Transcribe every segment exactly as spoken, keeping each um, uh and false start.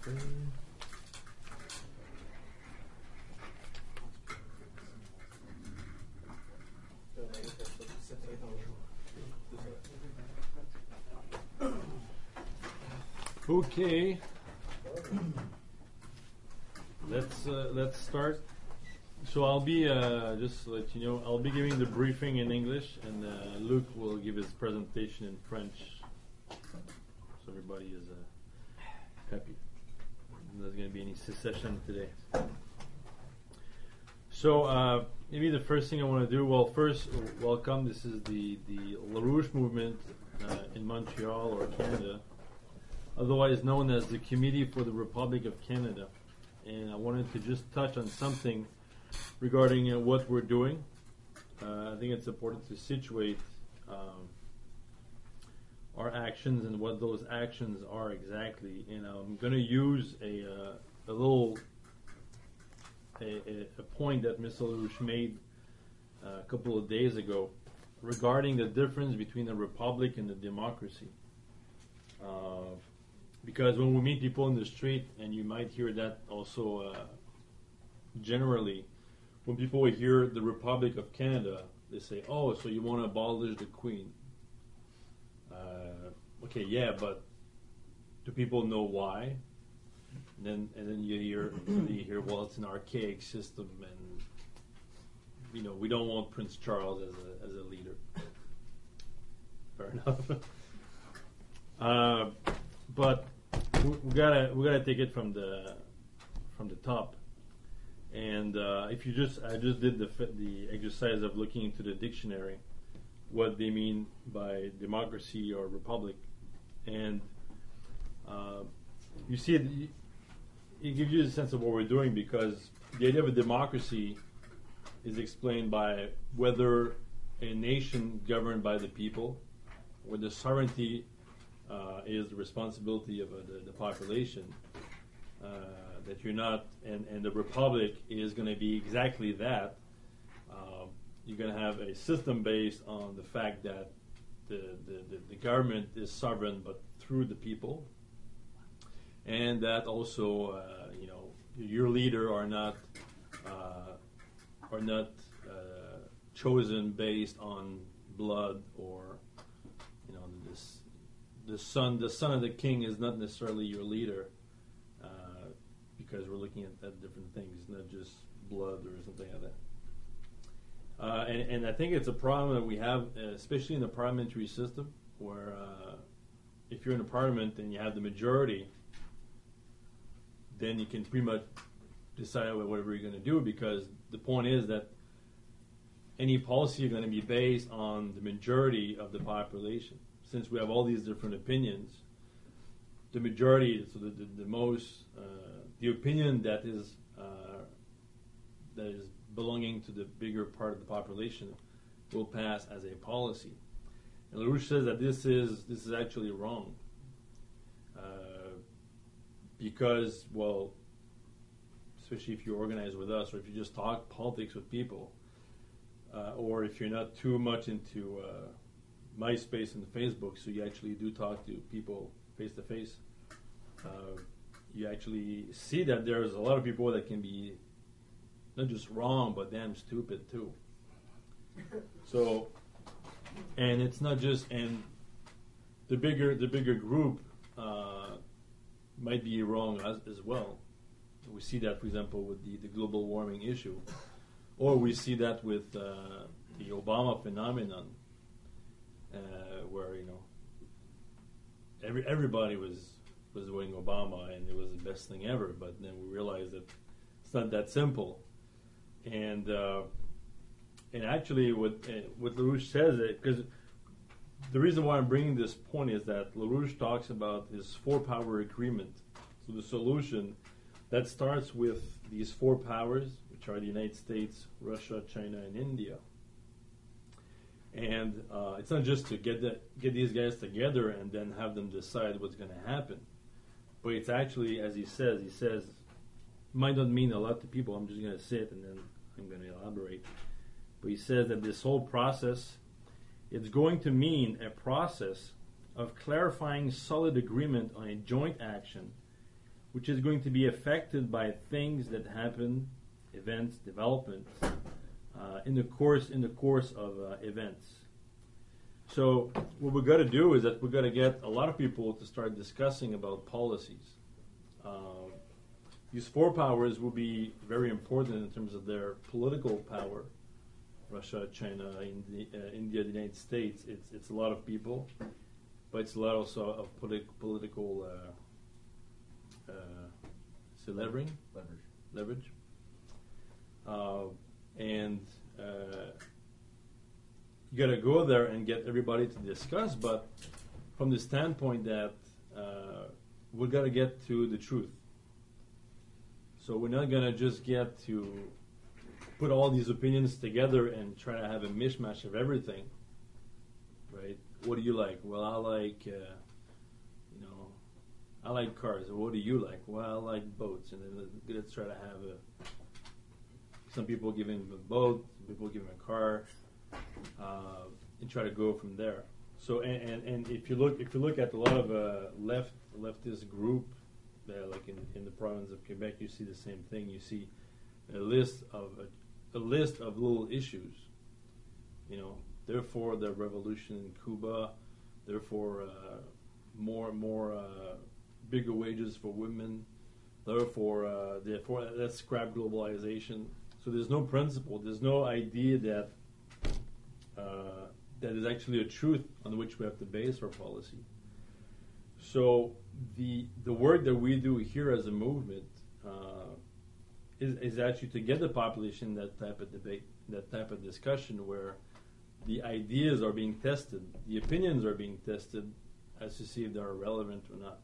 Okay. Let's uh, let's start. So I'll be uh, just to let you know, I'll be giving the briefing in English, and uh, Luc will give his presentation in French. So everybody is uh, happy. There's going to be any secession today. So uh, maybe the first thing I want to do, well, first, welcome. This is the, the LaRouche movement uh, in Montreal or Canada, otherwise known as the Committee for the Republic of Canada. And I wanted to just touch on something regarding uh, what we're doing. Uh, I think it's important to situate um, our actions and what those actions are exactly. And I'm going to use a, uh, a little a, a, a point that Mister LaRouche made uh, a couple of days ago regarding the difference between a republic and a democracy. Uh, because when we meet people in the street, and you might hear that also uh, generally, when people hear the Republic of Canada, they say, "Oh, so you want to abolish the Queen?" Uh, okay, yeah, but do people know why? And then, and then you hear, you hear, well, it's an archaic system, and you know, we don't want Prince Charles as a as a leader. Fair enough. uh, but we, we gotta we gotta take it from the from the top. And uh, if you just, I just did the the exercise of looking into the dictionary, what they mean by democracy or republic, and uh, you see it, it gives you a sense of what we're doing, because the idea of a democracy is explained by whether a nation governed by the people, where the sovereignty uh, is the responsibility of uh, the, the population. Uh, that you're not, and, and the republic is going to be exactly that. Um, you're going to have a system based on the fact that the, the, the, the government is sovereign, but through the people, and that also, uh, you know, your leader are not uh, are not uh, chosen based on blood, or you know, this the son the son of the king is not necessarily your leader. Because we're looking at, at different things, not just blood or something like that. Uh, and, and I think it's a problem that we have, uh, especially in the parliamentary system, where uh, if you're in a parliament and you have the majority, then you can pretty much decide whatever you're going to do, because the point is that any policy is going to be based on the majority of the population. Since we have all these different opinions, the majority, so the, the, the most, uh, the opinion that is uh, that is belonging to the bigger part of the population will pass as a policy. And LaRouche says that this is this is actually wrong, uh, because, well, especially if you organize with us, or if you just talk politics with people, uh, or if you're not too much into uh, MySpace and Facebook, so you actually do talk to people face to face. Uh, you actually see that there's a lot of people that can be not just wrong, but damn stupid too. So, and it's not just, and the bigger the bigger group uh, might be wrong as, as well. We see that, for example, with the, the global warming issue, or we see that with uh, the Obama phenomenon, uh, where you know every everybody was. was voting Obama, and it was the best thing ever. But then we realized that it's not that simple. And uh, and actually, what uh, what LaRouche says, because the reason why I'm bringing this point is that LaRouche talks about his four-power agreement. So the solution that starts with these four powers, which are the United States, Russia, China, and India. And uh, it's not just to get the, get these guys together and then have them decide what's going to happen. But it's actually, as he says, he says, might not mean a lot to people. I'm just going to say it and then I'm going to elaborate. But he says that this whole process, it's going to mean a process of clarifying solid agreement on a joint action which is going to be affected by things that happen, events, developments uh, in the course in the course of uh, events. So what we've got to do is that we've got to get a lot of people to start discussing about policies. Uh, these four powers will be very important in terms of their political power. Russia, China, Indi- uh, India, the United States. It's it's a lot of people, but it's a lot also of politi- political uh, uh, say leveraging, Leverage. leverage, uh, and uh, you got to go there and get everybody to discuss. But from the standpoint that uh, we got to get to the truth. So we're not gonna just get to put all these opinions together and try to have a mishmash of everything, right? What do you like? Well, I like, uh, you know, I like cars. What do you like? Well, I like boats. And then let's try to have a, some people give him a boat, some people give him a car, uh, and try to go from there. So, and, and, and if you look, if you look at a lot of uh, left leftist group, uh, like in, in the province of Quebec, you see the same thing. You see a list of a, a list of little issues. You know, therefore the revolution in Cuba, therefore uh, more more uh, bigger wages for women, therefore uh, therefore let's scrap globalization. So there's no principle. There's no idea that uh, that is actually a truth on which we have to base our policy. So the the work that we do here as a movement uh, is, is actually to get the population that type of debate, that type of discussion where the ideas are being tested, the opinions are being tested as to see if they're relevant or not.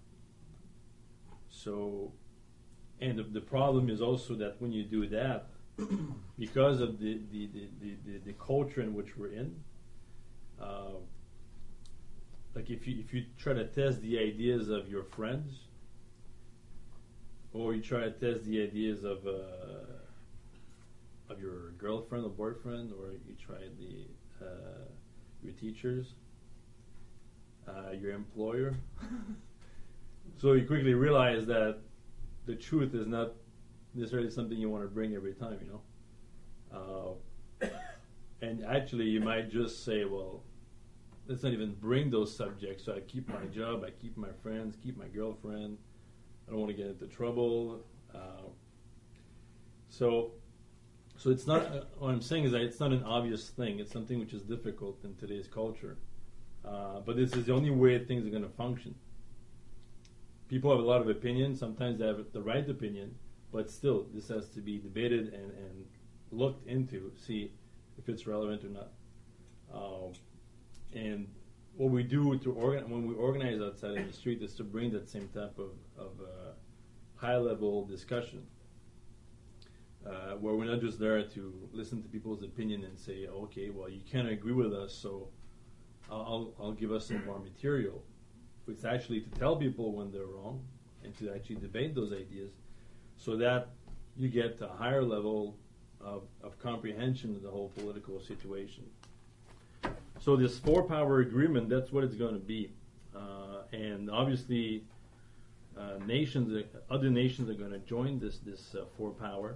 So, and the, the problem is also that when you do that, because of the, the, the, the, the, the culture in which we're in, uh, like if you if you try to test the ideas of your friends, or you try to test the ideas of uh, of your girlfriend or boyfriend, or you try the uh, your teachers, uh, your employer, so you quickly realize that the truth is not necessarily something you want to bring every time, you know. Uh, and actually, you might just say, well, let's not even bring those subjects. So I keep my job, I keep my friends, keep my girlfriend. I don't want to get into trouble. Uh, so, so it's not. Uh, what I'm saying is that it's not an obvious thing. It's something which is difficult in today's culture. Uh, but this is the only way things are going to function. People have a lot of opinions. Sometimes they have the right opinion, but still, this has to be debated and, and looked into, see if it's relevant or not. Uh, And what we do to organ- when we organize outside in the street is to bring that same type of, of uh, high-level discussion, uh, where we're not just there to listen to people's opinion and say, okay, well, you can't agree with us, so I'll, I'll give us some more material. It's actually to tell people when they're wrong and to actually debate those ideas so that you get a higher level of, of comprehension of the whole political situation. So this four-power agreement, that's what it's going to be. Uh, and obviously, uh, nations, uh, other nations are going to join this, this uh, four-power.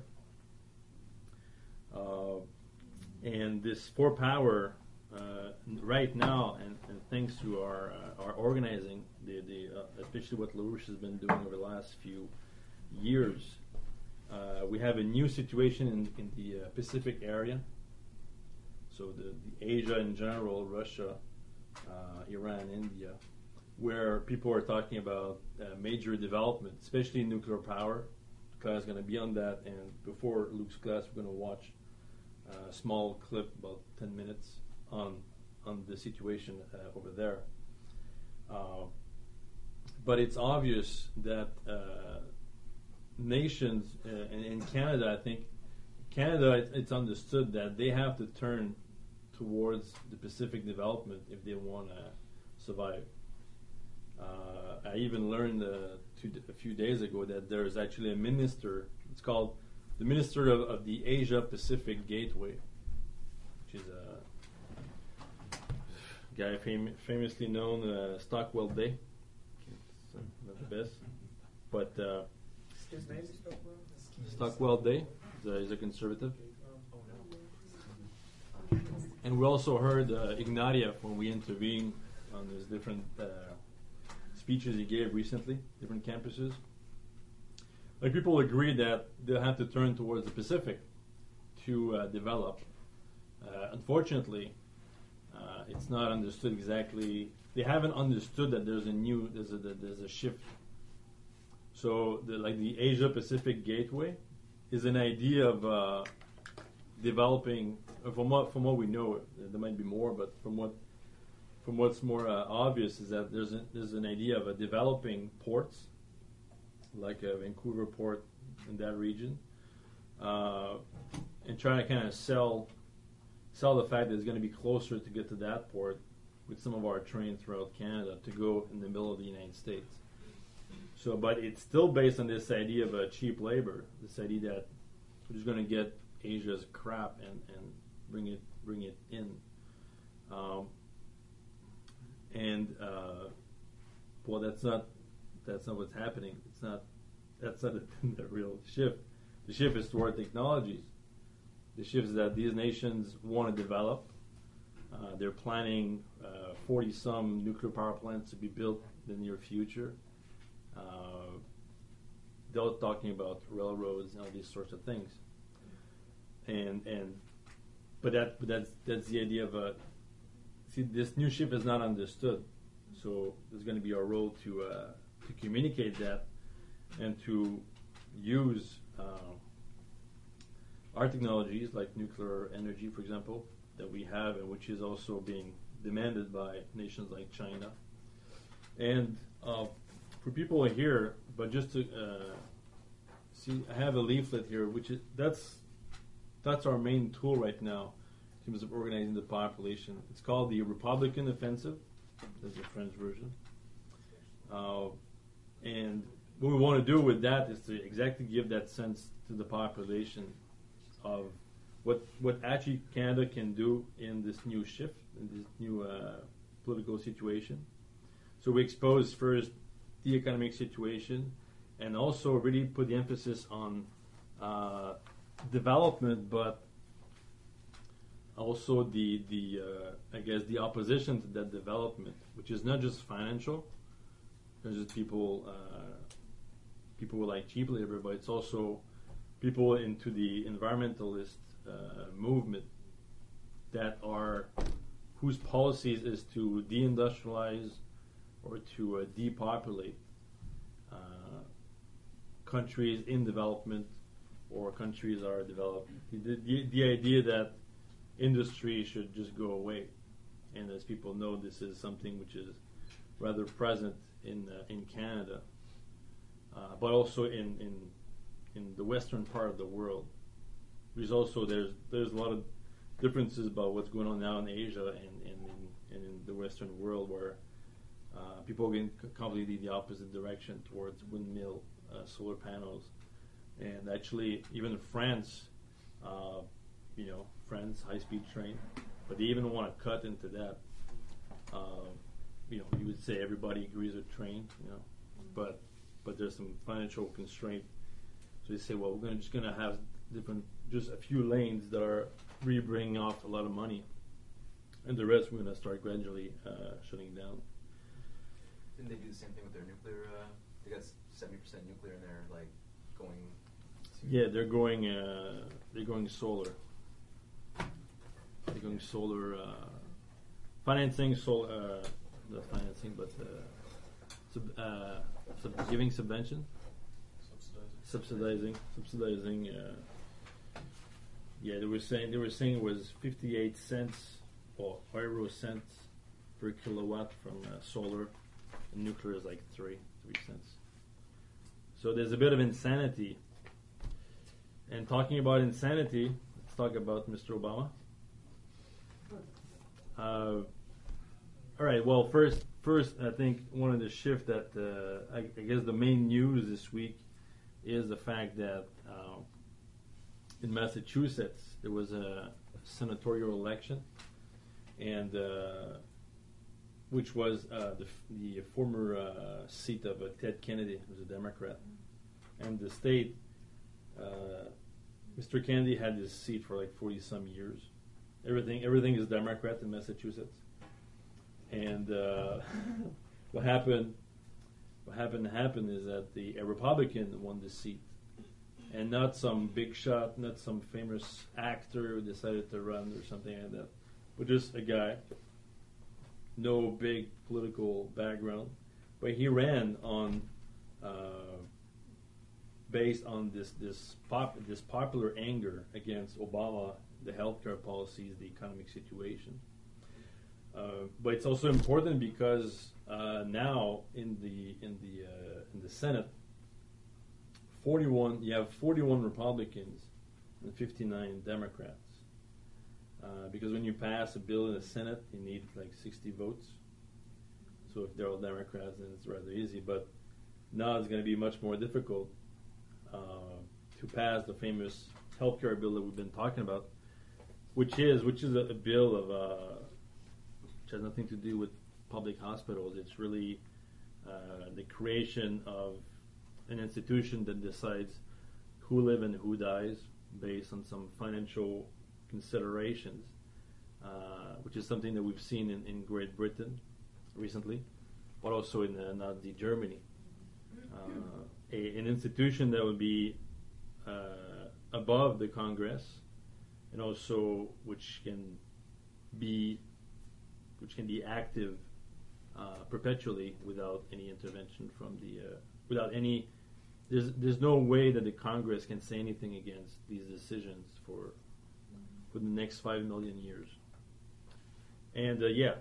Uh, and this four-power, uh, right now, and, and thanks to our, uh, our organizing, the, the, uh, especially what LaRouche has been doing over the last few years, uh, we have a new situation in, in the uh, Pacific area. So the, the Asia in general, Russia, uh, Iran, India, where people are talking about uh, major development, especially nuclear power. Claire is going to be on that, and before Luke's class, we're going to watch a small clip, about ten minutes, on on the situation uh, over there. Uh, but it's obvious that uh, nations, uh, in, in Canada, I think, Canada, it, it's understood that they have to turn towards the Pacific development if they want to survive. Uh, I even learned uh, two, a few days ago that there is actually a minister, it's called the Minister of, of the Asia Pacific Gateway, which is a guy fam- famously known, uh, Stockwell Day. It's uh, not the best. But uh, His name is Stockwell? Stockwell Day. He's a, he's a conservative. And we also heard uh, Ignatia when we intervened on these different uh, speeches he gave recently, different campuses. Like people agree that they'll have to turn towards the Pacific to uh, develop. Uh, unfortunately, uh, it's not understood exactly. They haven't understood that there's a new, there's a there's a shift. So, the, like the Asia Pacific Gateway is an idea of uh, developing. From what from what we know, there might be more, but from what from what's more uh, obvious is that there's a, there's an idea of a developing ports, like a Vancouver port in that region, uh, and trying to kind of sell sell the fact that it's going to be closer to get to that port with some of our trains throughout Canada to go in the middle of the United States. So, but it's still based on this idea of a cheap labor, this idea that we're just going to get Asia's crap and, and bring it bring it in. Um, and uh, well, that's not that's not what's happening. It's not that's not the, the real shift. The shift is toward technologies. The shift is that these nations want to develop. Uh, they're planning uh, forty some nuclear power plants to be built in the near future. Uh, they're talking about railroads and all these sorts of things. And and but that but that's that's the idea of a see this new shift is not understood. So there's going to be our role to uh, to communicate that and to use uh, our technologies like nuclear energy, for example, that we have and which is also being demanded by nations like China. And uh, for people here, but just to uh, see, I have a leaflet here, which is that's. That's our main tool right now in terms of organizing the population. It's called the Republican Offensive. That's the French version. Uh, and what we want to do with that is to exactly give that sense to the population of what what actually Canada can do in this new shift, in this new uh, political situation. So we expose first the economic situation and also really put the emphasis on uh, development, but also the the uh, I guess the opposition to that development, which is not just financial. There's just people uh, people who like cheap labor, but it's also people into the environmentalist uh, movement that are whose policies is to deindustrialize or to uh, depopulate uh, countries in development. Or countries are developed. The, the, the idea that industry should just go away, and as people know, this is something which is rather present in uh, in Canada, uh, but also in, in in the western part of the world. There's also there's there's a lot of differences about what's going on now in Asia and, and, in, and in the western world, where uh, people are going completely the opposite direction towards windmill, uh, solar panels. And actually, even in France, uh, you know, France high-speed train, but they even want to cut into that. Uh, you know, you would say everybody agrees with train, you know, but but there's some financial constraint. So they say, well, we're gonna just gonna have different, just a few lanes that are really bringing off a lot of money, and the rest we're gonna start gradually uh, shutting down. Didn't they do the same thing with their nuclear? Uh, they got seventy percent nuclear, and they're like going. Yeah, they're going. Uh, they're going solar. They're going solar uh, financing, solar, uh, the financing, but uh, sub, uh, sub, giving subvention, subsidizing, subsidizing. Uh, yeah, they were saying they were saying it was fifty-eight cents or euro cents per kilowatt from uh, solar, and nuclear is like three, three cents. So there's a bit of insanity. And talking about insanity, let's talk about Mister Obama. Uh, all right. Well, first, first, I think one of the shift that uh, I, I guess the main news this week is the fact that uh, in Massachusetts there was a senatorial election, and uh, which was uh, the, the former uh, seat of uh, Ted Kennedy, who was a Democrat. and the state, uh, Mister Kennedy had his seat for like forty some years. Everything everything is Democrat in Massachusetts, and uh, what happened? What happened to happen is that the a Republican won the seat, and not some big shot, not some famous actor who decided to run or something like that, but just a guy, no big political background, but he ran on uh, based on this this pop this popular anger against Obama, the healthcare policies, the economic situation. Uh, but it's also important because uh, now in the in the uh, in the Senate, forty-one you have forty-one Republicans and fifty-nine Democrats. Uh, because when you pass a bill in the Senate, you need like sixty votes. So if they're all Democrats, then it's rather easy. But now it's going to be much more difficult uh, to pass the famous healthcare bill that we've been talking about, which is which is a, a bill of uh, which has nothing to do with public hospitals. It's really uh, the creation of an institution that decides who lives and who dies based on some financial considerations, uh, which is something that we've seen in, in Great Britain recently, but also in uh, Nazi Germany. Uh, a, an institution that would be uh, above the Congress, and also which can be which can be active uh, perpetually without any intervention from the uh, without any. There's there's no way that the Congress can say anything against these decisions for for the next five million years. And uh, yeah,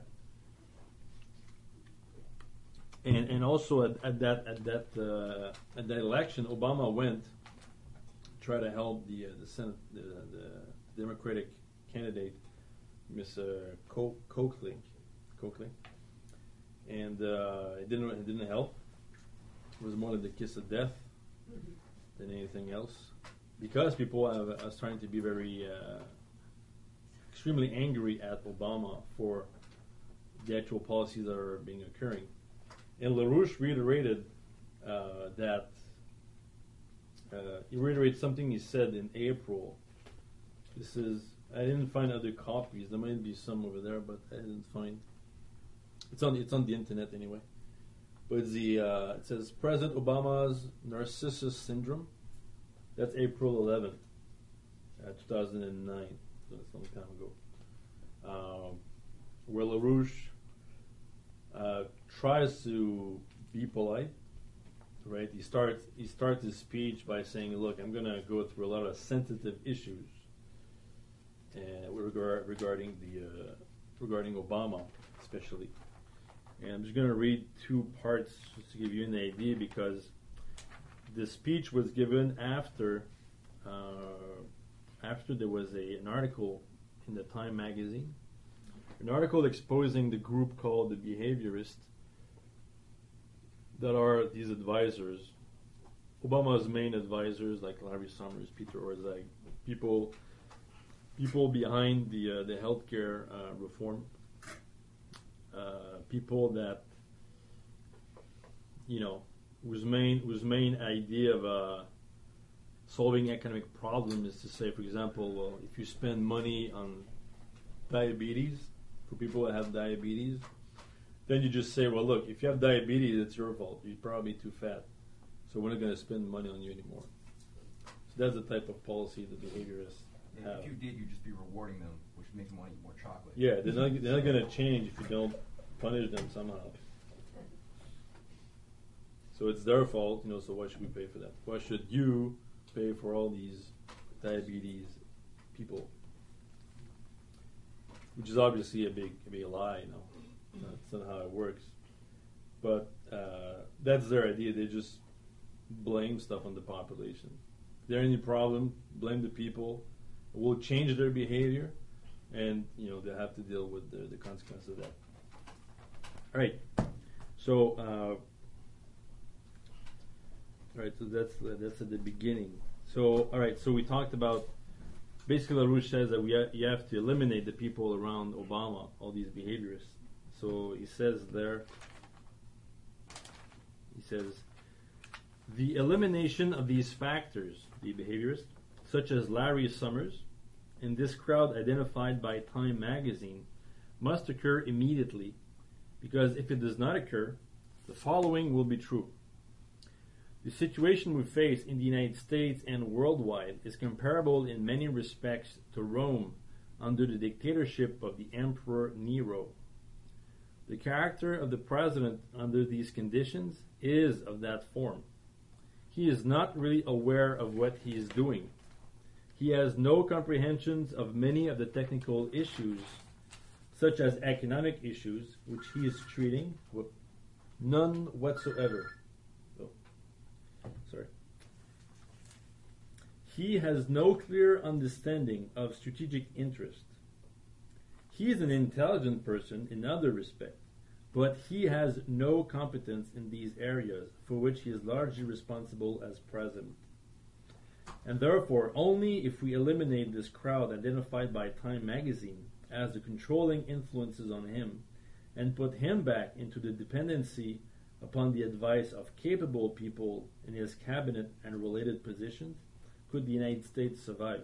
and and also at, at that at that uh, at that election, Obama went to try to help the uh, the Senate the, the Democratic candidate, Miss uh, Co- Coakley, Coakley, and uh, it didn't it didn't help. It was more like the kiss of death than anything else, because people have, are starting to be very uh, extremely angry at Obama for the actual policies that are being occurring. And LaRouche reiterated uh, that uh, he reiterated something he said in April. This is I didn't find other copies. There might be some over there, but I didn't find. It's on it's on the internet anyway. But it's the uh, it says President Obama's Narcissus syndrome. That's April eleventh, uh, two thousand nine. So that's a long time ago. Um, where LaRouche uh, tries to be polite, right? He starts he starts his speech by saying, "Look, I'm going to go through a lot of sensitive issues, and regard, regarding the uh, regarding Obama, especially." And I'm just going to read two parts just to give you an idea, because the speech was given after uh, after there was a an article in the Time magazine, an article exposing the group called the Behaviorists, that are these advisors, Obama's main advisors, like Larry Summers, Peter Orszag, people people behind the uh, the healthcare uh, reform. Uh, people that, you know, whose main whose main idea of uh, solving economic problem is to say, for example, well, if you spend money on diabetes for people that have diabetes, then you just say, well, look, if you have diabetes, it's your fault. You're probably too fat, so we're not going to spend money on you anymore. So that's the type of policy the behaviorists Yeah, have. if you did, you'd just be rewarding them, which makes them want to eat more chocolate. Yeah, they're not, they're not going to change if you don't punish them somehow. So it's their fault, you know, so why should we pay for that? Why should you pay for all these diabetes people? Which is obviously a big, a big lie, you know. That's not how it works. But uh, that's their idea. They just blame stuff on the population. If there's any problem, blame the people. We'll change their behavior, and you know they'll have to deal with the, the consequences of that. All right. So, uh, all right. So that's uh, that's at the beginning. So, all right. So we talked about basically LaRouche says that we ha- you have to eliminate the people around Obama, all these behaviorists. So he says there. He says The elimination of these factors, the behaviorists, such as Larry Summers, and this crowd identified by Time magazine, must occur immediately, because if it does not occur, the following will be true. The situation we face in the United States and worldwide is comparable in many respects to Rome under the dictatorship of the Emperor Nero. The character of the president under these conditions is of that form. He is not really aware of what he is doing. He has no comprehensions of many of the technical issues, such as economic issues, which he is treating with none whatsoever. Oh, sorry. He has no clear understanding of strategic interest. He is an intelligent person in other respects, but he has no competence in these areas for which he is largely responsible as president. And therefore, only if we eliminate this crowd identified by Time magazine as the controlling influences on him and put him back into the dependency upon the advice of capable people in his cabinet and related positions, could the United States survive.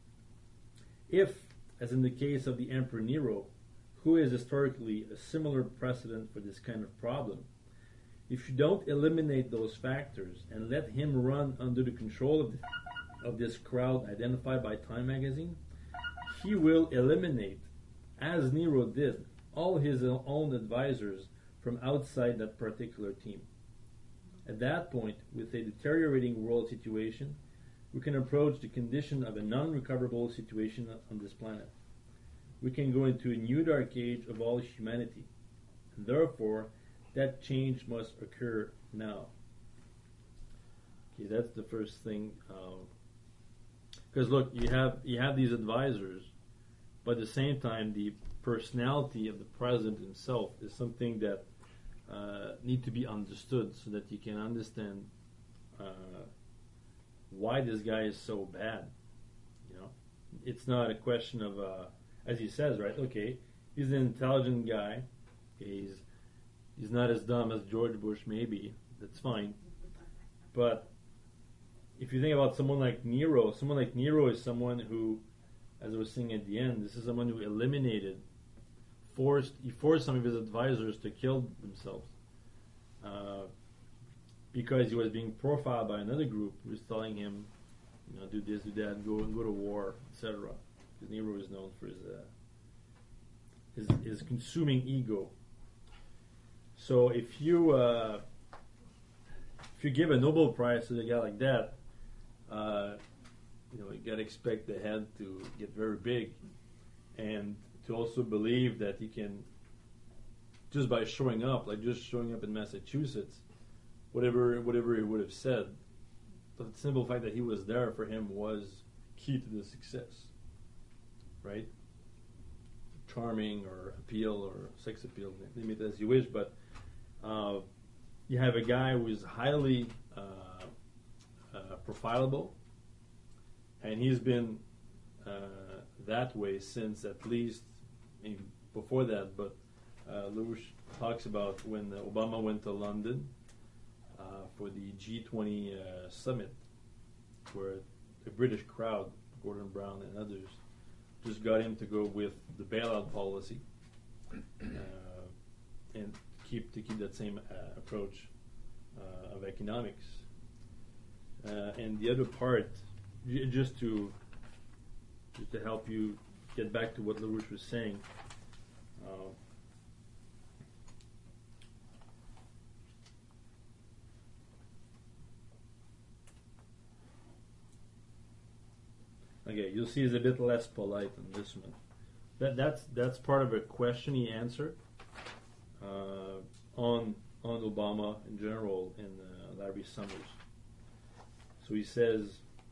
If, as in the case of the Emperor Nero, who is historically a similar precedent for this kind of problem, if you don't eliminate those factors and let him run under the control of, the, of this crowd identified by Time magazine, he will eliminate, as Nero did, all his own advisors from outside that particular team. At that point, with a deteriorating world situation, we can approach the condition of a non-recoverable situation on this planet. We can go into a new dark age of all humanity, and therefore that change must occur now. Okay, that's the first thing. Because uh, look, you have you have these advisors, but at the same time, the personality of the president himself is something that uh, need to be understood, so that you can understand uh, why this guy is so bad. You know, it's not a question of, uh, as he says, right? Okay, he's an intelligent guy. Okay, he's he's not as dumb as George Bush, maybe. That's fine. But if you think about someone like Nero, someone like Nero is someone who, as I was saying at the end, this is someone who eliminated, forced, he forced some of his advisors to kill themselves. Uh, because he was being profiled by another group who was telling him, you know, do this, do that, go go to war, et cetera. Because Nero is known for his, uh, his his consuming ego. So if you uh, if you give a Nobel Prize to a guy like that, uh, you know, you gotta expect the head to get very big, and to also believe that he can, just by showing up, like just showing up in Massachusetts, whatever whatever he would have said, the simple fact that he was there for him was key to the success, right? Charming or appeal or sex appeal, name it as you wish, but uh, you have a guy who is highly uh, uh, profilable, and he's been uh, that way since at least, maybe before that, but uh, LaRouche talks about when Obama went to London uh, for the G twenty uh, summit, where a British crowd, Gordon Brown and others, just got him to go with the bailout policy uh, and keep to keep that same uh, approach uh, of economics. Uh, and the other part, j- just to just to help you get back to what LaRouche was saying. Uh, Okay, you'll see he's a bit less polite on this one. That that's that's part of a question he answered uh, on on Obama in general in uh, Larry Summers. So he says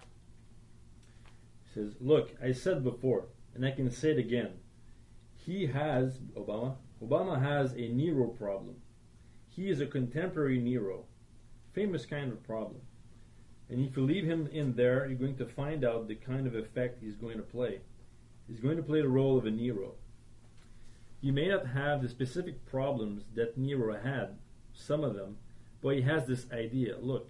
he says, look, I said before, and I can say it again. He has Obama. Obama has a Nero problem. He is a contemporary Nero, famous kind of problem. And if you leave him in there, you're going to find out the kind of effect he's going to play. He's going to play the role of a Nero. He may not have the specific problems that Nero had, some of them, but he has this idea. Look,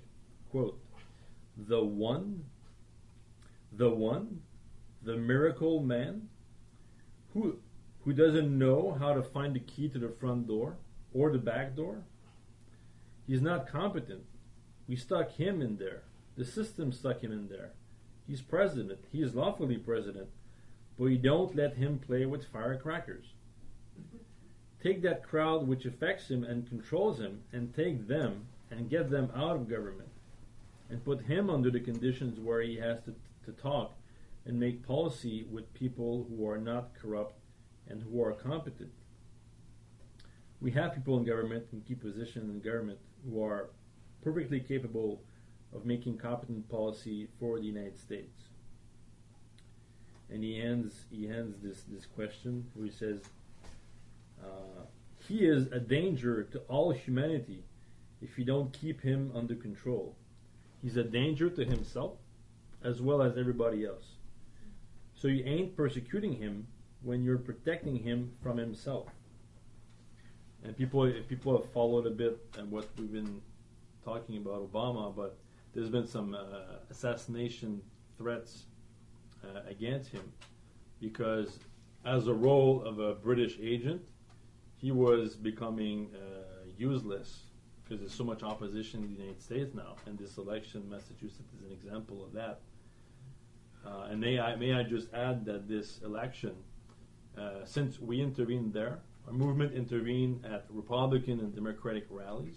quote, the one, the one, the miracle man, who who doesn't know how to find the key to the front door or the back door. He's not competent. We stuck him in there. The system stuck him in there. He's president. He is lawfully president. But we don't let him play with firecrackers. Take that crowd which affects him and controls him, and take them and get them out of government, and put him under the conditions where he has to, to talk and make policy with people who are not corrupt and who are competent. We have people in government, in key positions in government, who are perfectly capable of making competent policy for the United States. And he ends he ends this, this question where he says, uh, he is a danger to all humanity if you don't keep him under control. He's a danger to himself as well as everybody else. So you ain't persecuting him when you're protecting him from himself. And people if people have followed a bit and what we've been talking about Obama, but there's been some uh, assassination threats uh, against him because as a role of a British agent, he was becoming uh, useless because there's so much opposition in the United States now, and this election, Massachusetts, is an example of that. Uh, and may I may I just add that this election, uh, since we intervened there, our movement intervened at Republican and Democratic rallies,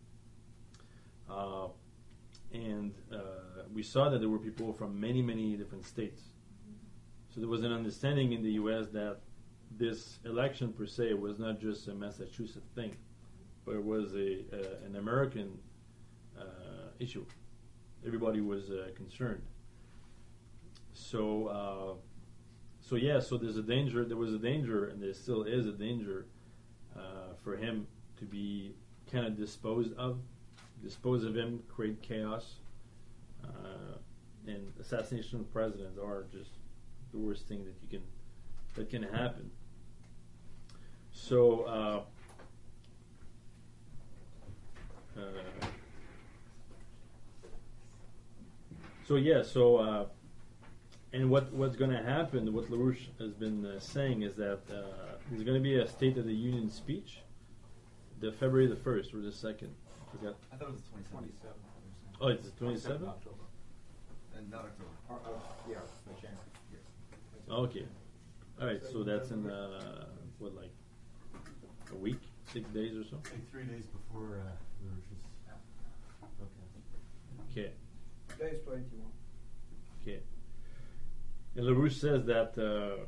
uh, and uh, we saw that there were people from many, many different states. So there was an understanding in the U S that this election per se was not just a Massachusetts thing, but it was a, a an American uh, issue. Everybody was uh, concerned. So, uh, so yeah. So there's a danger. There was a danger, and there still is a danger uh, for him to be kind of disposed of, dispose of him, create chaos, uh, and assassination of presidents are just the worst thing that you can that can happen. So. Uh, Uh, so yeah, so uh, and what what's going to happen? What LaRouche has been uh, saying is that uh, there's going to be a State of the Union speech, the February the first or the second. I forgot. I thought it was the twenty-seventh. Oh, it's the twenty-seventh. October. And not October. Or, uh, yeah, the January. Yes. Okay, all right. So that's in uh, what, like a week, six days or so. Like three days before uh, LaRouche's. Okay. Okay. Today is twenty-one. Okay. And LaRouche says that uh,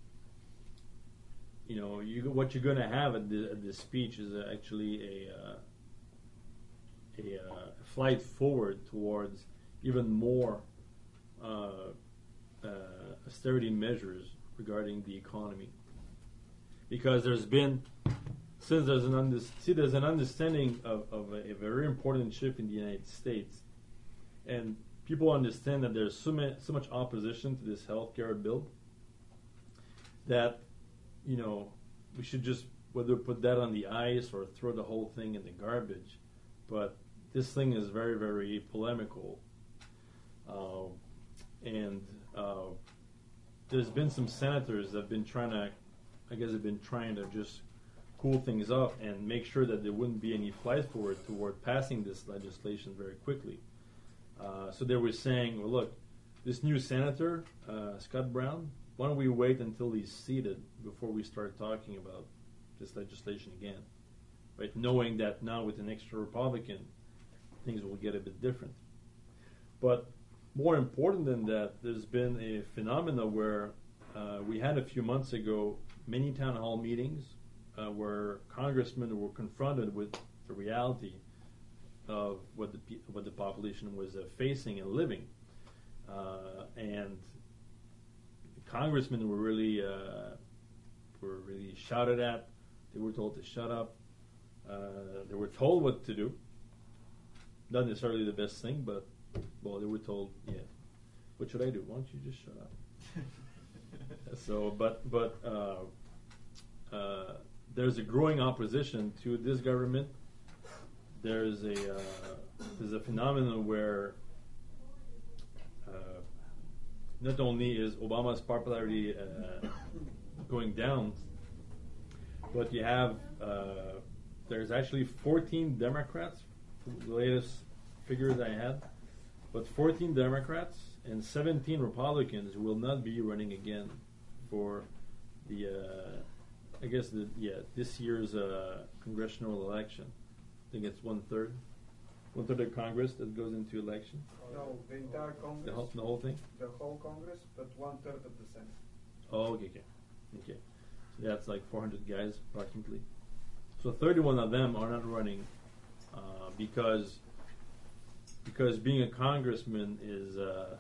you know you what you're going to have at, the, at this speech is uh, actually a uh, a uh, flight forward towards even more uh, uh, austerity measures regarding the economy, because there's been since there's an under, see there's an understanding of, of a, a very important shift in the United States. And people understand that there's so, ma- so much opposition to this healthcare bill that, you know, we should just whether put that on the ice or throw the whole thing in the garbage. But this thing is very, very polemical. Uh, and uh, there's been some senators that have been trying to, I guess, have been trying to just cool things up and make sure that there wouldn't be any flight forward toward passing this legislation very quickly. Uh, so they were saying, well, look, this new senator, uh, Scott Brown, why don't we wait until he's seated before we start talking about this legislation again, right? Knowing that now with an extra Republican, things will get a bit different. But more important than that, there's been a phenomena where uh, we had a few months ago many town hall meetings uh, where congressmen were confronted with the reality of what the what the population was uh, facing and living, uh, and congressmen were really uh, were really shouted at. They were told to shut up. Uh, they were told what to do. Not necessarily the best thing, but well, they were told, yeah, what should I do? Why don't you just shut up? So, but but uh, uh, there's a growing opposition to this government. There's a uh, there's a phenomenon where uh, not only is Obama's popularity uh, going down, but you have uh, there's actually fourteen Democrats, the latest figures I had, but fourteen Democrats and seventeen Republicans will not be running again for the uh, I guess the yeah this year's uh, congressional election. I think it's one third, one third of Congress that goes into election. No, the entire Congress. The whole, the whole thing. The whole Congress, but one third of the Senate. Oh, okay, okay, okay. So that's like four hundred guys approximately. So thirty-one of them are not running uh, because because being a congressman is uh,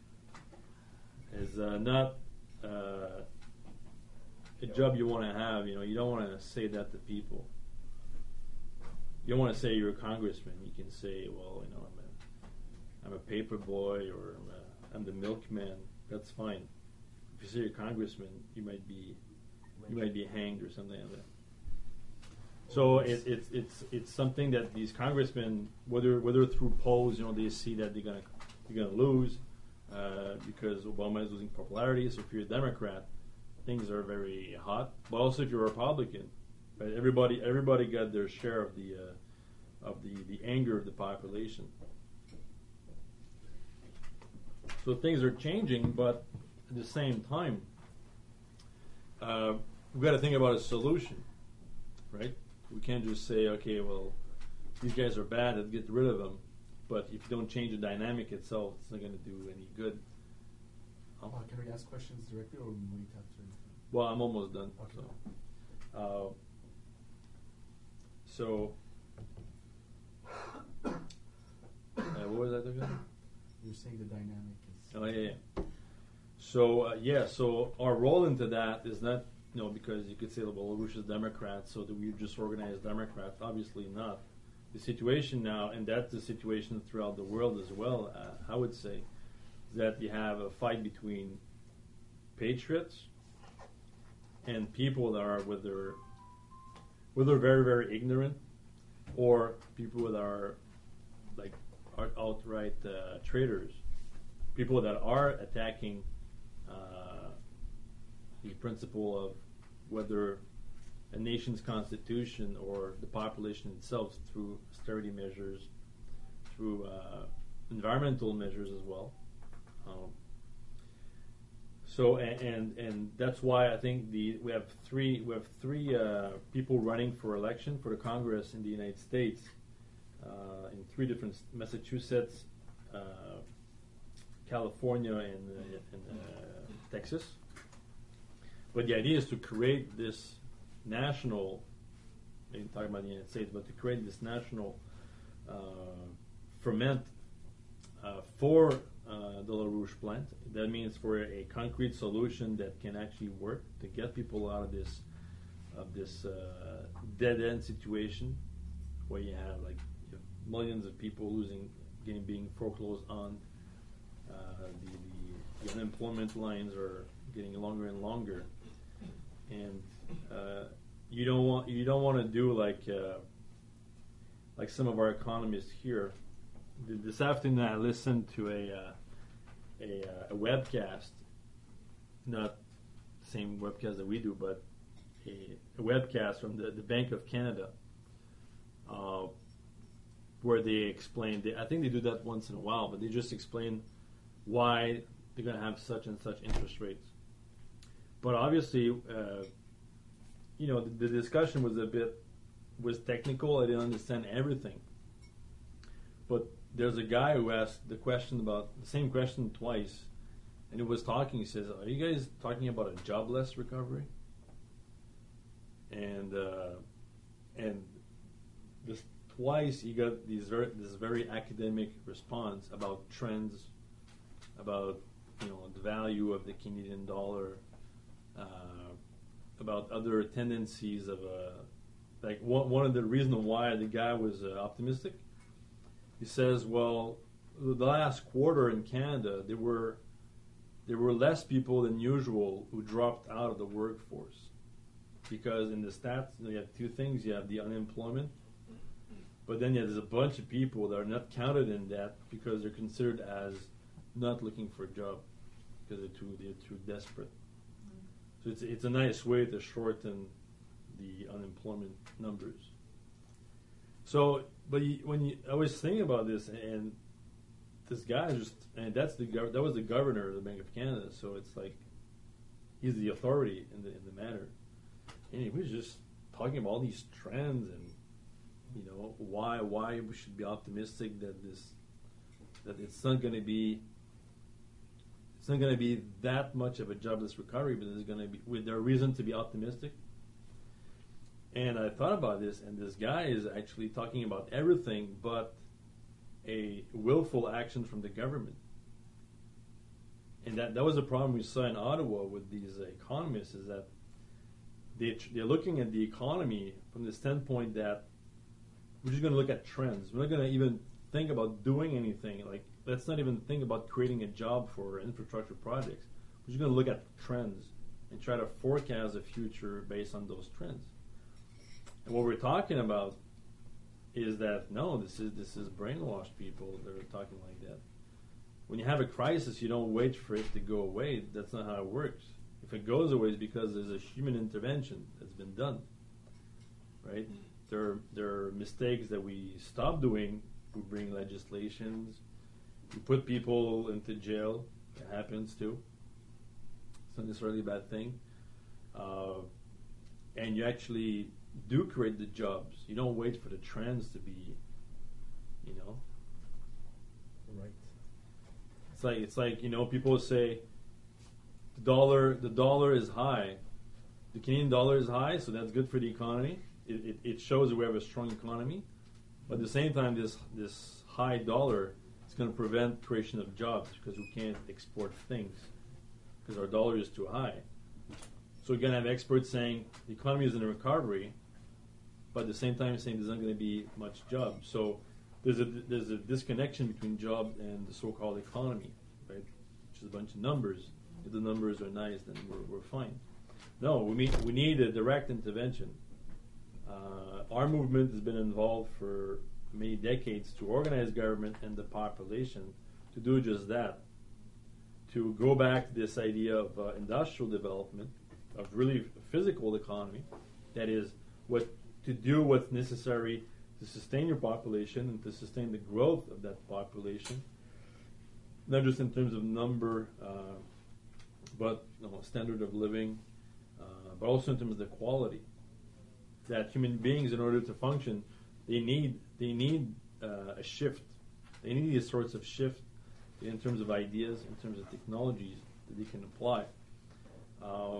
is uh, not uh, a job you want to have. You know, you don't want to say that to people. You don't want to say you're a congressman. You can say, well, you know, I'm a, I'm a paper boy or I'm, a, I'm the milkman. That's fine. If you say you're a congressman, you might be you might be hanged or something like that. So it, it's it's it's something that these congressmen, whether whether through polls, you know, they see that they're gonna they're gonna lose uh, because Obama is losing popularity. So if you're a Democrat, things are very hot. But also if you're a Republican, right? Everybody everybody got their share of the uh, of the, the anger of the population. So things are changing, but at the same time, uh, we've got to think about a solution, right? We can't just say, okay, well, these guys are bad, let's get rid of them. But if you don't change the dynamic itself, it's not going to do any good. Oh, can we ask questions directly or wait after? Well, I'm almost done. Okay. So, uh, so uh, what was I talking about? You're saying the dynamic is. Oh yeah, yeah. So uh, yeah, so our role into that is not, you know, because you could say, well, LaRouche is Democrat, so that we just organize Democrats. Obviously not. The situation now, and that's the situation throughout the world as well, uh, I would say, is that you have a fight between patriots and people that are whether whether very very ignorant or people that are like are outright uh, traitors, people that are attacking uh, the principle of whether a nation's constitution or the population itself through austerity measures, through uh, environmental measures as well. Um, so and, and and that's why I think the we have three we have three uh, people running for election for the Congress in the United States uh, in three different Massachusetts, uh, California, and, uh, and uh, Texas. But the idea is to create this national, maybe talking about the United States, but to create this national uh, ferment uh, for uh, the LaRouche plant. That means for a concrete solution that can actually work to get people out of this of this uh, dead end situation where you have like you have millions of people losing, getting being foreclosed on. Uh, the, the, the unemployment lines are getting longer and longer, and uh, you don't want you don't want to do like uh, like some of our economists here. This afternoon, I listened to a uh, a, uh, a webcast, not the same webcast that we do, but a, a webcast from the, the Bank of Canada, uh, where they explain. They, I think they do that once in a while, but they just explain why they're going to have such and such interest rates. But obviously, uh, you know, the, the discussion was a bit was technical. I didn't understand everything. But there's a guy who asked the question about the same question twice, and he was talking. He says, "Are you guys talking about a jobless recovery?" And uh, and this twice he got these very, this very academic response about trends, about you know the value of the Canadian dollar, uh, about other tendencies of a like one one of the reasons why the guy was uh, optimistic. He says, well, the last quarter in Canada, there were there were less people than usual who dropped out of the workforce. Because in the stats, you have two things. You have the unemployment, But then yeah, there's a bunch of people that are not counted in that because they're considered as not looking for a job because they're too they're too desperate. So it's it's a nice way to shorten the unemployment numbers. So, but you, when you, I was thinking about this, and this guy just, and that's the gov- that was the governor of the Bank of Canada. So it's like he's the authority in the in the matter, and he was just talking about all these trends and you know why why we should be optimistic that this that it's not going to be it's not going to be that much of a jobless recovery, but there's going to be with there reason to be optimistic. And I thought about this, and this guy is actually talking about everything but a willful action from the government. And that, that was a problem we saw in Ottawa with these uh, economists, is that they, they're looking at the economy from the standpoint that we're just going to look at trends. We're not going to even think about doing anything. Like, let's not even think about creating a job for infrastructure projects. We're just going to look at trends and try to forecast the future based on those trends. And what we're talking about is that no, this is this is brainwashed people that are talking like that. When you have a crisis, you don't wait for it to go away. That's not how it works. If it goes away, it's because there's a human intervention that's been done. Right? There are, there are mistakes that we stop doing. We bring legislations. We put people into jail. It happens too. It's not necessarily a bad thing. Uh, and you actually do create the jobs. You don't wait for the trends to be, you know. Right. It's like it's like you know people say the dollar the dollar is high, the Canadian dollar is high, so that's good for the economy. It, it, it shows that we have a strong economy, but at the same time, this this high dollar is going to prevent creation of jobs because we can't export things because our dollar is too high. So you're going to have experts saying the economy is in a recovery, but at the same time saying there's not going to be much jobs. So there's a there's a disconnection between job and the so-called economy, right? Which is a bunch of numbers. If the numbers are nice, then we're, we're fine. No, we need we need a direct intervention. Uh, our movement has been involved for many decades to organize government and the population to do just that. To go back to this idea of uh, industrial development, of really physical economy, that is, what to do what's necessary to sustain your population and to sustain the growth of that population, not just in terms of number, uh, but you know, standard of living, uh, but also in terms of the quality. That human beings, in order to function, they need they need uh, a shift. They need these sorts of shift in terms of ideas, in terms of technologies that they can apply. Uh,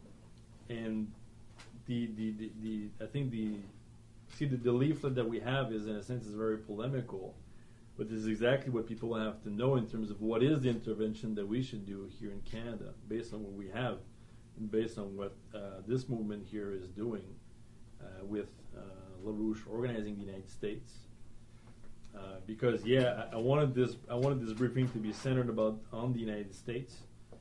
and the, the, the, the I think the see the, the leaflet that we have is in a sense is very polemical, but this is exactly what people have to know in terms of what is the intervention that we should do here in Canada based on what we have and based on what uh, this movement here is doing uh, with uh, LaRouche organizing the United States. Uh, because yeah, I, I wanted this I wanted this briefing to be centered about on the United States.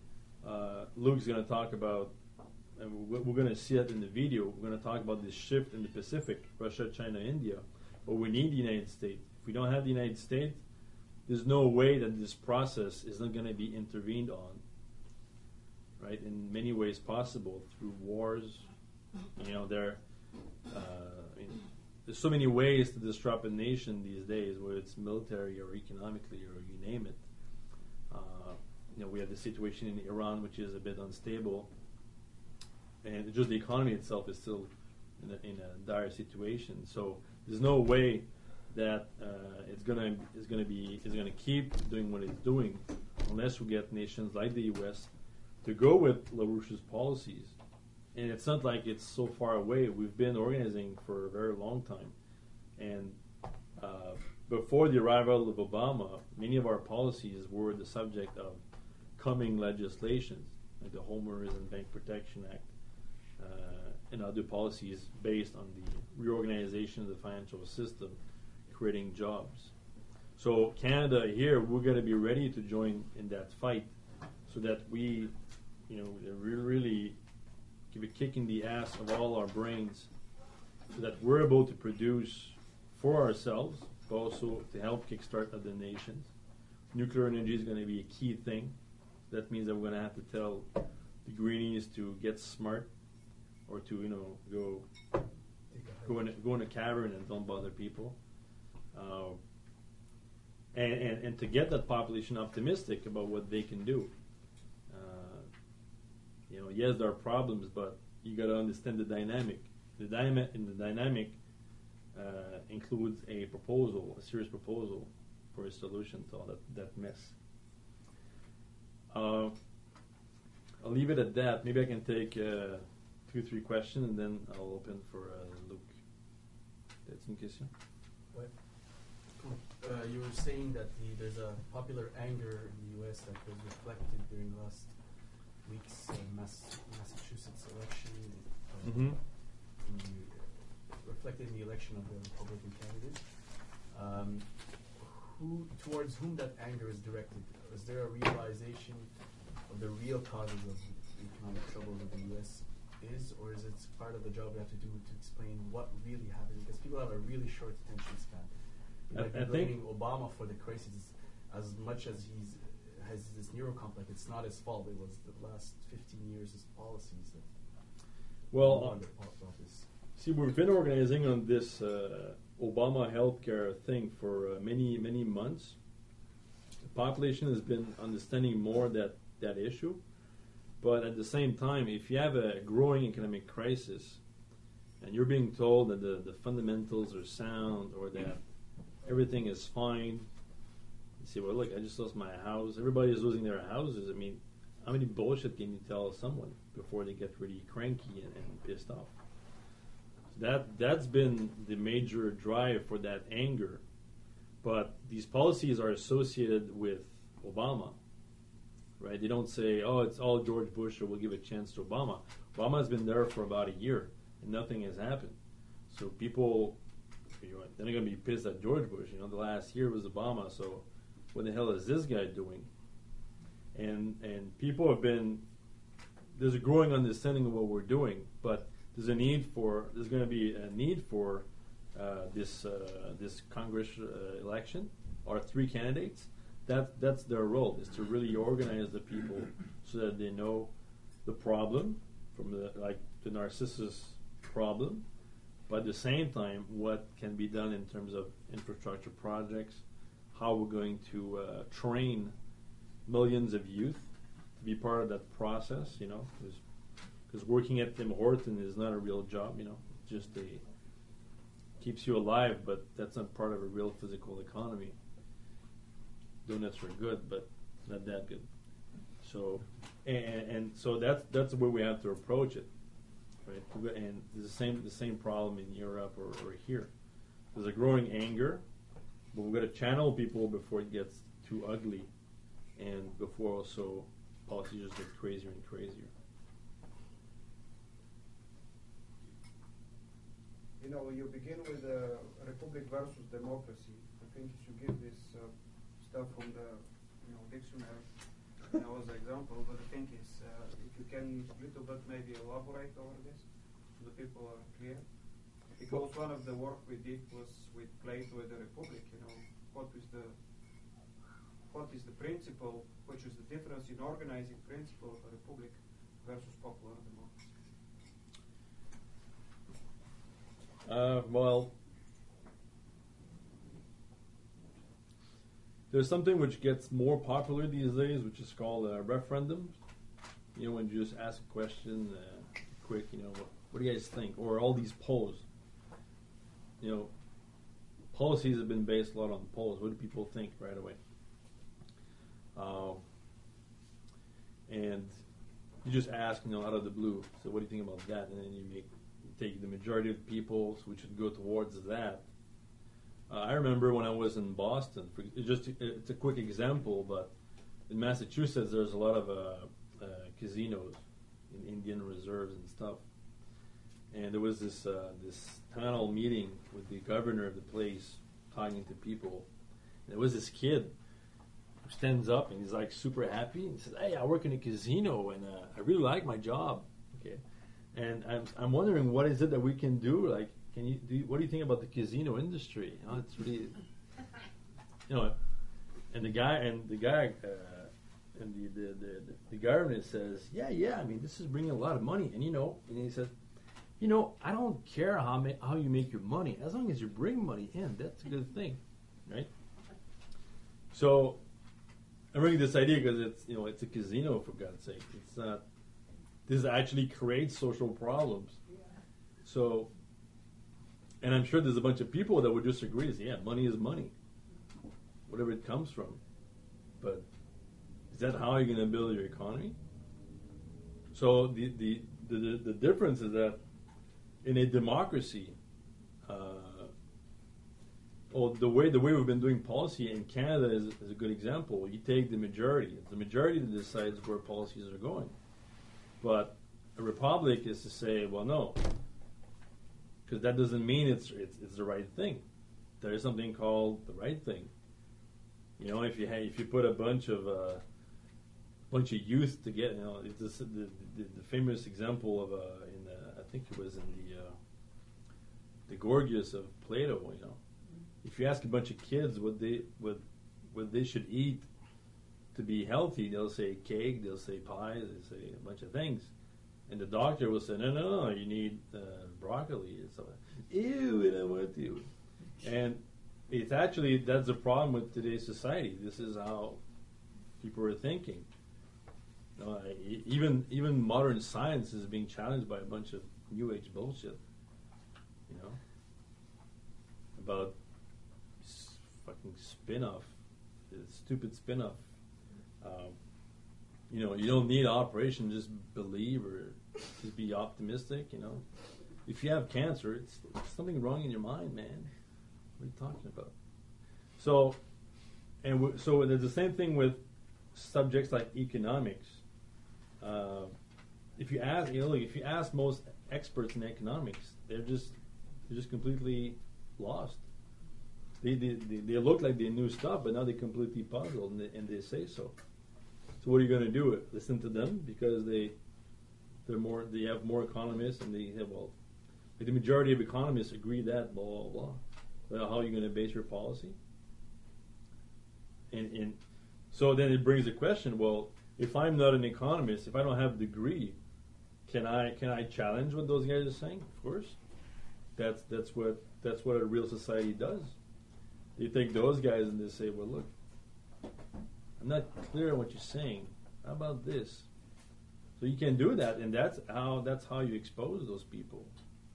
Uh, Luke's going to talk about, and we're, we're going to see it in the video. We're going to talk about this shift in the Pacific, Russia, China, India. But we need the United States. If we don't have the United States, there's no way that this process is not going to be intervened on. Right, in many ways possible through wars. You know, there. Uh, I mean, there's so many ways to disrupt a nation these days, whether it's military or economically or you name it. Uh, you know, we have the situation in Iran, which is a bit unstable, and just the economy itself is still in a, in a dire situation. So there's no way that uh, it's gonna is gonna be is gonna keep doing what it's doing unless we get nations like the U S to go with LaRouche's policies. And it's not like it's so far away. We've been organizing for a very long time. And uh, before the arrival of Obama, many of our policies were the subject of coming legislations, like the Home Owners and Bank Protection Act, uh, and other policies based on the reorganization of the financial system, creating jobs. So Canada here, we're going to be ready to join in that fight so that we, you know, really, really give a kick in the ass of all our brains so that we're able to produce for ourselves, but also to help kickstart other nations. Nuclear energy is going to be a key thing. That means that we're going to have to tell the greenies to get smart, or to you know go go in go in a cavern and don't bother people, uh, and, and and to get that population optimistic about what they can do. Uh, you know, yes, there are problems, but you got to understand the dynamic. The dynamic in the dynamic uh, includes a proposal, a serious proposal for a solution to all that that mess. Uh, I'll leave it at that. Maybe I can take uh, two, three questions, and then I'll open for uh, Luc. That's une question. What? Uh, you were saying that the, there's a popular anger in the U S that was reflected during last week's uh, Mass, Massachusetts election, uh, Mm-hmm. in the, reflected in the election of the Republican candidate. Um, who towards whom that anger is directed? Is there a realization of the real causes of the economic trouble that the U S is, or is it part of the job we have to do to explain what really happened? Because people have a really short attention span. You I- might be I think- blaming Obama for the crisis as much as he's has this neurocomplex. It's not his fault. It was the last fifteen years' policies that Well, brought uh, the- brought this. see, we've been organizing on this uh, Obama healthcare thing for uh, many, many months. The population has been understanding more that that issue, but at the same time, if you have a growing economic crisis and you're being told that the, the fundamentals are sound or that everything is fine, you say, well, look, I just lost my house. Everybody is losing their houses. I mean, how many bullshit can you tell someone before they get really cranky and, and pissed off? That that's been the major drive for that anger, but these policies are associated with Obama, right? They don't say, "Oh, it's all George Bush," or "We'll give a chance to Obama." Obama's been there for about a year, and nothing has happened. So people, you know, they're not going to be pissed at George Bush. You know, the last year was Obama, so what the hell is this guy doing? And and people have been, there's a growing understanding of what we're doing, but there's a need for, there's going to be a need for uh, this uh, this Congress uh, election, or three candidates. That that's their role, is to really organize the people so that they know the problem, from the like the Narcissus problem, but at the same time what can be done in terms of infrastructure projects, how we're going to uh, train millions of youth to be part of that process, you know, because working at Tim Horton is not a real job, you know, it's just a keeps you alive, but that's not part of a real physical economy. Donuts are good, but not that good. So, and, and so that's that's the way we have to approach it, right? And the same the same problem in Europe or, or here. There's a growing anger, but we've got to channel people before it gets too ugly, and before also policies just get crazier and crazier. You know, you begin with uh, republic versus democracy. I think you should give this uh, stuff from the you know dictionary, you know, as an example. But the thing is, uh, if you can a little bit maybe elaborate over this, so the people are clear. Because one of the work we did was with Plato with the Republic. You know, what is the what is the principle, which is the difference in organizing principle of a republic versus popular democracy? Uh, well, there's something which gets more popular these days, which is called uh, referendums. You know, when you just ask a question, uh, quick, you know, what, what do you guys think? Or all these polls. You know, policies have been based a lot on polls. What do people think right away? Uh, and you just ask, you know, out of the blue. So, what do you think about that? And then you make take the majority of people, so we should go towards that. Uh, I remember when I was in Boston. For, it's just it's a quick example, but in Massachusetts, there's a lot of uh, uh, casinos in Indian reserves and stuff. And there was this uh, this town hall meeting with the governor of the place talking to people. And there was this kid who stands up and he's like super happy and says, "Hey, I work in a casino and uh, I really like my job." Okay, and I'm I'm wondering what is it that we can do, like can you do? You, what do you think about the casino industry? You know, it's really, you know, and the guy and the guy uh, and the the, the the government says, yeah, yeah. I mean, this is bringing a lot of money, and you know, and he says, you know, I don't care how ma- how you make your money, as long as you bring money in. That's a good thing, right? So, I'm bringing this idea because it's you know it's a casino, for God's sake. It's not. This actually creates social problems. So, and I'm sure there's a bunch of people that would disagree. Say, yeah, money is money, whatever it comes from. But is that how you're going to build your economy? So the the, the the difference is that in a democracy, uh, well, the way the way we've been doing policy in Canada is, is a good example. You take the majority; it's the majority that decides where policies are going. But a republic is to say, well, no, because that doesn't mean it's, it's it's the right thing. There is something called the right thing. You know, if you ha- if you put a bunch of uh, bunch of youth together, you know, it's this, the, the the famous example of uh, in the, I think it was in the uh, the Gorgias of Plato. You know, if you ask a bunch of kids what they what what they should eat to be healthy, they'll say cake, they'll say pie, they'll say a bunch of things. And the doctor will say, no, no, no, you need uh, broccoli and stuff. Ew, I don't want to. And it's actually, that's the problem with today's society. This is how people are thinking. Uh, e- even even modern science is being challenged by a bunch of new age bullshit. You know? About s- fucking spin-off. Stupid spin-off. Um, you know, you don't need operation, just believe or just be optimistic, you know. If you have cancer, it's, it's something wrong in your mind, man. What are you talking about? So, and w- so there's the same thing with subjects like economics. Uh, if you ask, you know, like if you ask most experts in economics, they're just they're just completely lost. They they, they, they look like they knew stuff, but now they're completely puzzled, and they, and they say so. So what are you going to do? Listen to them because they they're more they have more economists, and they have well, like the majority of economists agree that blah blah blah. Well, how are you going to base your policy? And, and so then it brings the question: well, if I'm not an economist, if I don't have a degree, can I can I challenge what those guys are saying? Of course, that's that's what that's what a real society does. You take those guys and they say, well, look, I'm not clear on what you're saying. How about this? So you can do that, and that's how that's how you expose those people.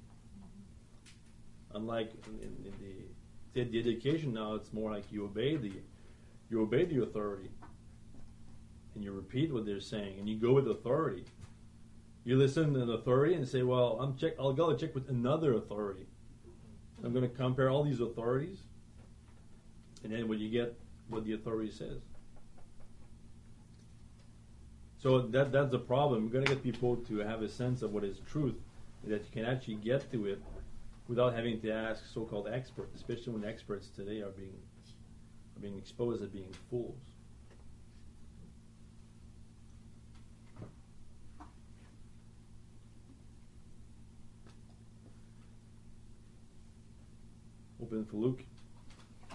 Unlike in, in, in the, the education now, it's more like you obey the you obey the authority, and you repeat what they're saying, and you go with authority. You listen to an authority and say, "Well, I'm check. I'll go check with another authority. I'm going to compare all these authorities, and then when you get what the authority says." So that that's the problem. We're going to get people to have a sense of what is truth, that you can actually get to it without having to ask so-called experts, especially when experts today are being are being exposed as being fools. Open for Luke.